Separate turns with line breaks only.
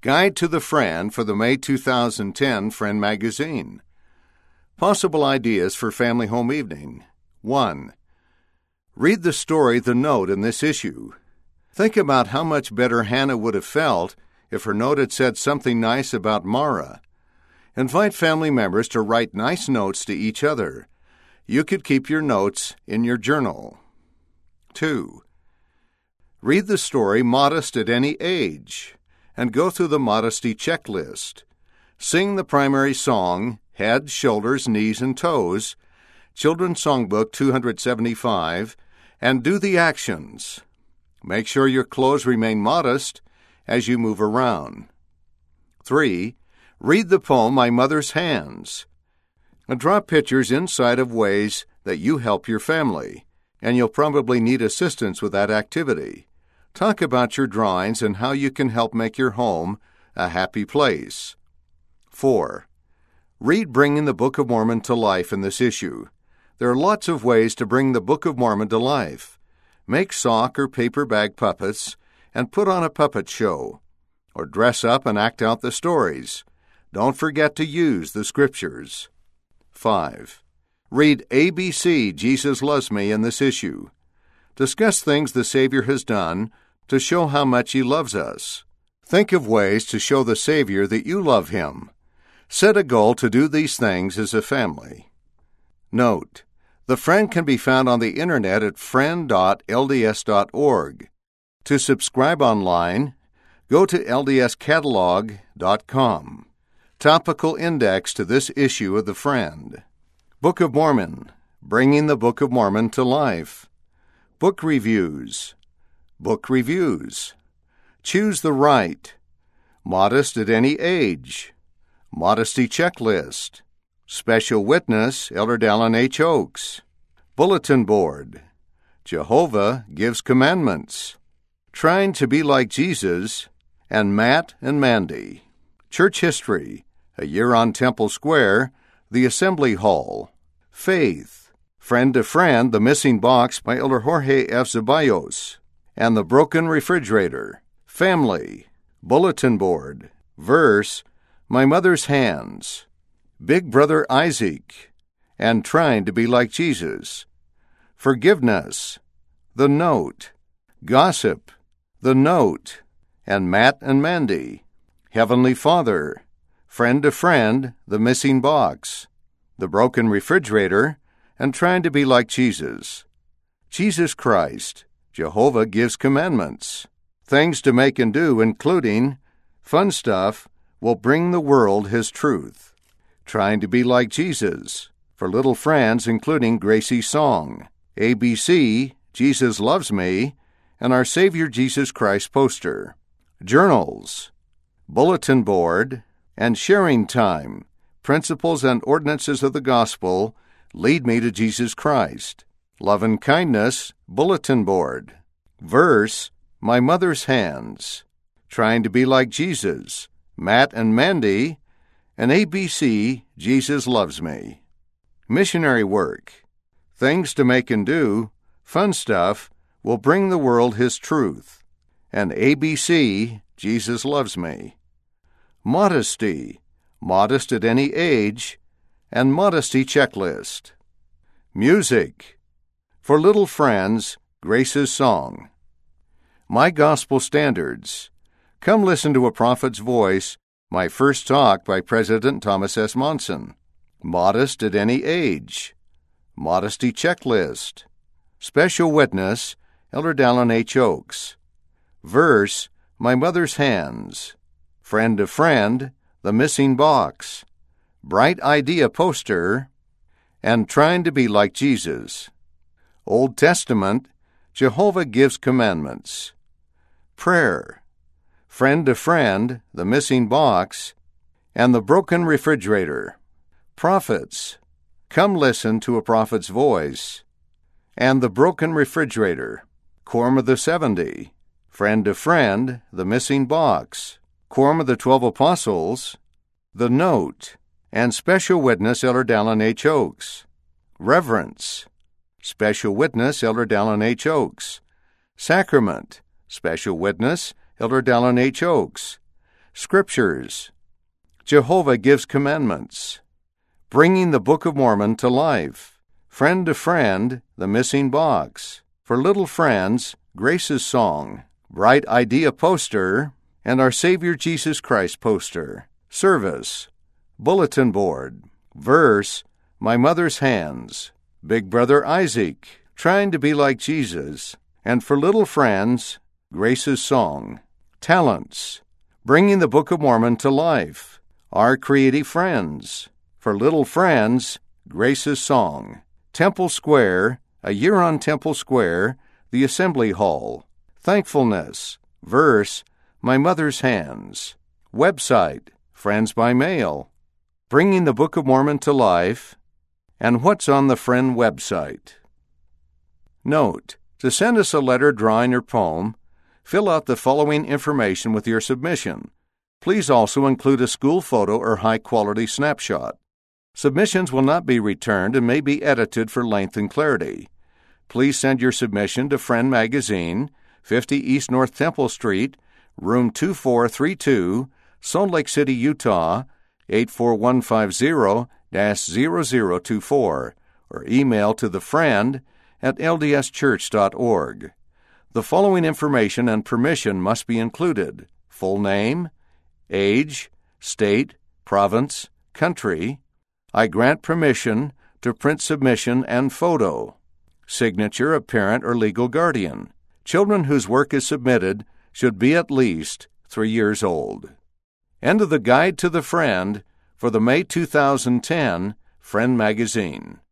Guide to the Friend for the May 2010 Friend Magazine. Possible ideas for family home evening. 1. Read the story The Note in this issue. Think about how much better Hannah would have felt if her note had said something nice about Mara. Invite family members to write nice notes to each other. You could keep your notes in your journal. 2. Read the story Modest at Any Age and go through the modesty checklist. Sing the primary song, Head, Shoulders, Knees, and Toes, Children's Songbook 275, and do the actions. Make sure your clothes remain modest as you move around. 3. Read the poem My Mother's Hands. And draw pictures inside of ways that you help your family, and you'll probably need assistance with that activity. Talk about your drawings and how you can help make your home a happy place. 4. Read Bringing the Book of Mormon to Life in this issue. There are lots of ways to bring the Book of Mormon to life. Make sock or paper bag puppets and put on a puppet show, or dress up and act out the stories. Don't forget to use the scriptures. 5. Read ABC, Jesus Loves Me in this issue. Discuss things the Savior has done to show how much He loves us. Think of ways to show the Savior that you love Him. Set a goal to do these things as a family. Note: The Friend can be found on the internet at friend.lds.org. To subscribe online, go to ldscatalog.com. Topical index to this issue of The Friend. Book of Mormon, Bringing the Book of Mormon to Life. Book reviews. Book reviews. Choose the Right. Modest at Any Age. Modesty Checklist. Special Witness, Elder Dallin H. Oaks. Bulletin Board. Jehovah Gives Commandments. Trying to Be Like Jesus, and Matt and Mandy. Church History, A Year on Temple Square, The Assembly Hall. Faith, Friend to Friend, The Missing Box by Elder Jorge F. Zeballos, and The Broken Refrigerator. Family, Bulletin Board. Verse, My Mother's Hands. Big Brother Isaac, and Trying to Be Like Jesus. Forgiveness, The Note. Gossip, The Note, and Matt and Mandy. Heavenly Father, Friend to Friend, The Missing Box. The Broken Refrigerator, and Trying to Be Like Jesus. Jesus Christ, Jehovah Gives Commandments. Things to Make and Do, including Fun Stuff Will Bring the World His Truth. Trying to Be Like Jesus, for little friends, including Gracie's Song. ABC, Jesus Loves Me, and Our Savior Jesus Christ poster. Journals, Bulletin Board, and Sharing Time, Principles and Ordinances of the Gospel Lead Me to Jesus Christ. Love and Kindness, Bulletin Board. Verse, My Mother's Hands. Trying to Be Like Jesus, Matt and Mandy, and ABC, Jesus Loves Me. Missionary Work, Things to Make and Do, Fun Stuff Will Bring the World His Truth, and ABC, Jesus Loves Me. Modesty, Modest at Any Age, and Modesty Checklist. Music, for little friends, Grace's Song. My Gospel Standards. Come listen to a prophet's voice, My First Talk by President Thomas S. Monson. Modest at Any Age. Modesty Checklist. Special Witness, Elder Dallin H. Oaks. Verse, My Mother's Hands. Friend to Friend, The Missing Box. Bright Idea poster, and Trying to Be Like Jesus. Old Testament, Jehovah Gives Commandments. Prayer, Friend to Friend, The Missing Box, and The Broken Refrigerator. Prophets, Come Listen to a Prophet's Voice, and The Broken Refrigerator. Quorum of the 70, Friend to Friend, The Missing Box. Quorum of the 12 Apostles, The Note, and Special Witness Elder Dallin H. Oaks. Reverence, Special Witness Elder Dallin H. Oaks. Sacrament, Special Witness Elder Dallin H. Oaks. Scriptures. Jehovah Gives Commandments. Bringing the Book of Mormon to Life. Friend to Friend, The Missing Box. For Little Friends, Grace's Song. Bright Idea Poster, and Our Savior Jesus Christ poster. Service. Bulletin Board. Verse, My Mother's Hands. Big Brother Isaac, Trying to Be Like Jesus. And for Little Friends, Grace's Song. Talents. Bringing the Book of Mormon to Life. Our Creative Friends. For Little Friends, Grace's Song. Temple Square, A Year on Temple Square, The Assembly Hall. Thankfulness. Verse, My Mother's Hands. Website, Friends by Mail. Bringing the Book of Mormon to Life. And What's on the Friend website. Note, to send us a letter, drawing, or poem, fill out the following information with your submission. Please also include a school photo or high-quality snapshot. Submissions will not be returned and may be edited for length and clarity. Please send your submission to Friend Magazine, 50 East North Temple Street, Room 2432, Salt Lake City, Utah, 84150-0024, or email to thefriend@ldschurch.org. The following information and permission must be included: full name, age, state, province, country. I grant permission to print submission and photo. Signature of parent or legal guardian. Children whose work is submitted should be at least 3 years old. End of the Guide to the Friend for the May 2010 Friend Magazine.